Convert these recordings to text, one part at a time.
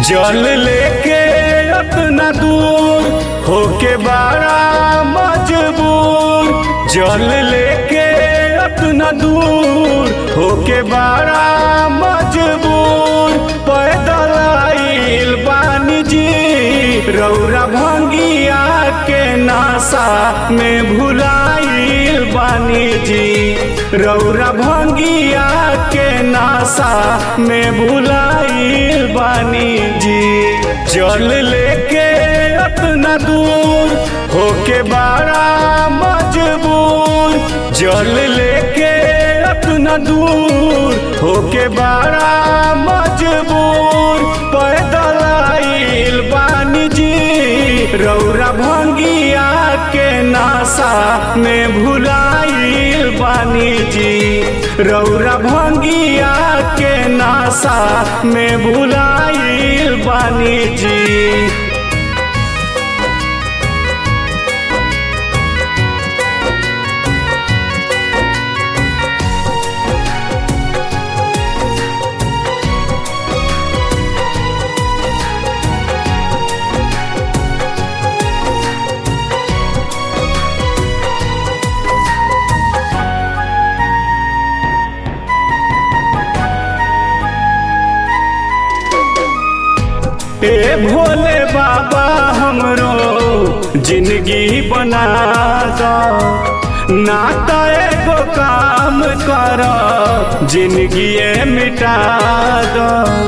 जल लेके अपना दूर होके बड़ा मजबूर। जल लेके अपना दूर होके बड़ा मजबूर। पैदल आइल बानी जी रौरा भंगिया के नासा में भुलाइल बानी जी। रौरा भंगिया के नासा में भुलाइल बानी जी। जल लेके अपना दूर होके बड़ा मजबूर। जल लेके अपना दूर होके बड़ा मजबूर। पैदल आइल बानी जी रौरा भंगिया के नासा में भुलाइल बानी जी। रौरा भंगिया के नासा में भुलाइल बानी जी। ए भोले बाबा हमरो जिंदगी बना दो। नाता एगो काम कर जिंदगी मिटा दो।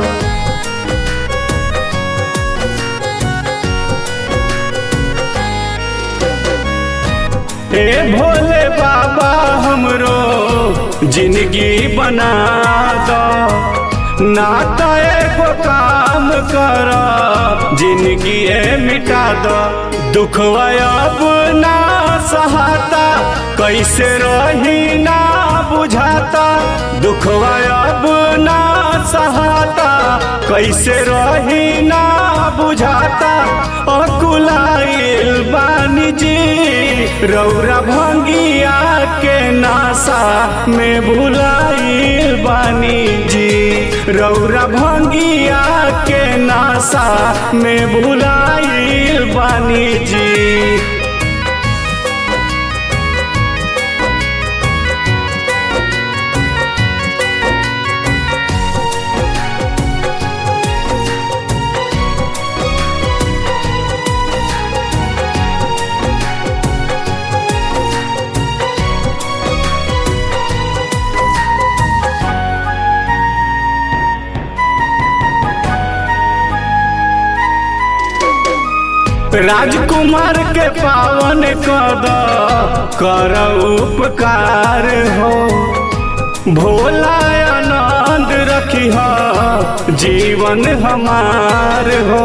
ए भोले बाबा हमरो जिंदगी बना दो। नाता एगो काम कर जिंदगी मिटा दो। दुखवा अब ना सहाता कैसे रही ना बुझाता। दुखवा अब ना सहाता कैसे रही ना बुझाता। अकुलाइल बानी जी रौरा भंगिया के नासा में भुलाइल बानी जी। रौरा भंगिया के नासा में भुलाइल बानी जी। राजकुमार के पावन कद कर उपकार हो। भोला आनंद रखी हो जीवन हमार हो।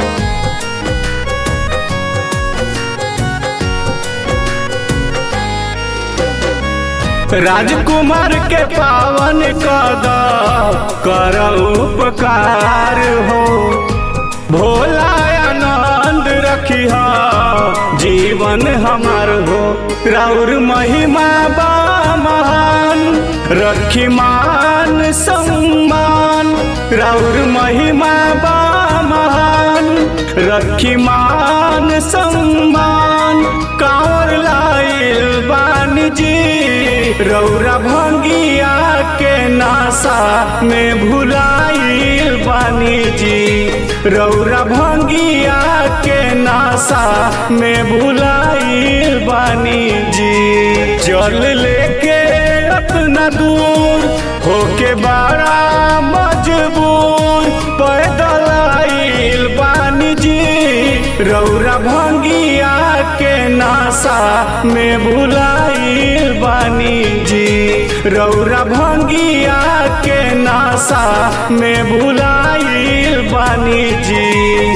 राजकुमार के पावन कद कर उपकार हो। भोला आनंद रखी हो जीवन हमार हो। राउर महिमा बा महान रखी मान सम्मान। राउर महिमा बा महान रखी मान सम्मान। कांवर लाइल बानी जी रौरा भंगिया के नासा में भुलाइल बानी जी। रौरा भंगिया के नासा में भुलाइल बानी जी। जल लेके अपना दूर होके बड़ा मजबूर। पैदल आइल बानी जी रौरा भंगिया के नासा में भुलाइल बानी जी। रौरा भंगिया के नासा में भुलाइल बानी जी।